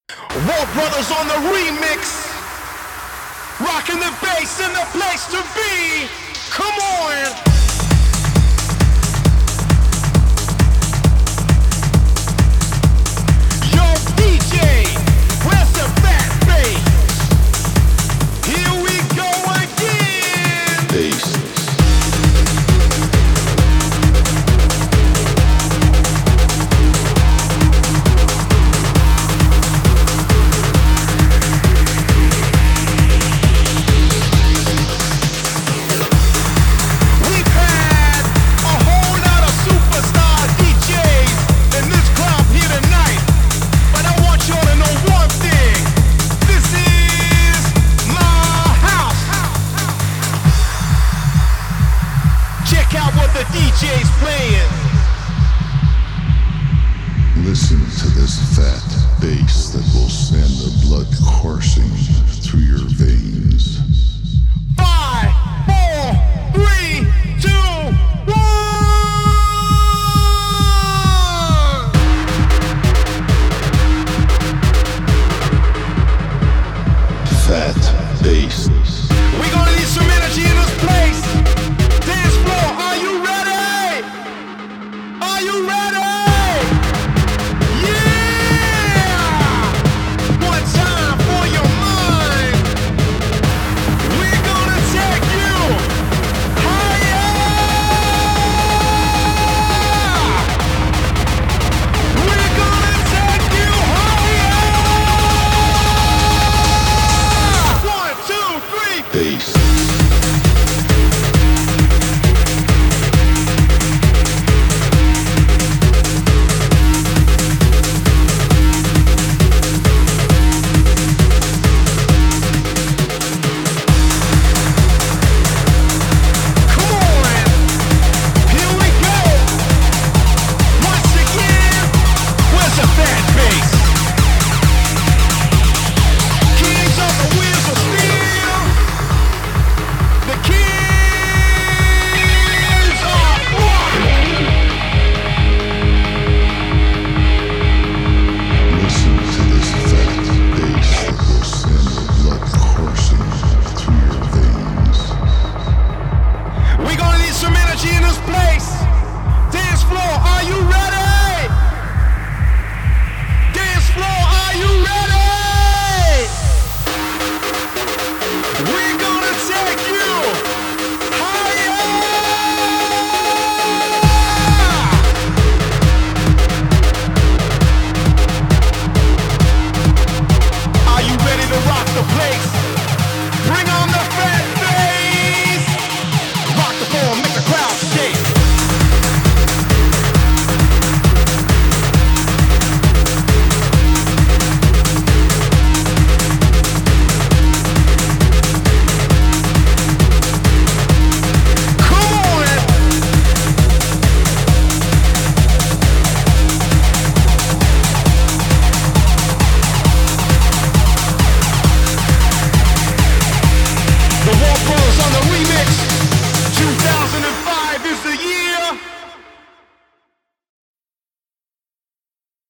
War Brothers on the remix. Rocking the bass in the place to be. Come on. Yo, DJ, where's the fat bass? Here we go again. Bass. The DJ's playing. Listen to this fat bass that will send the blood coursing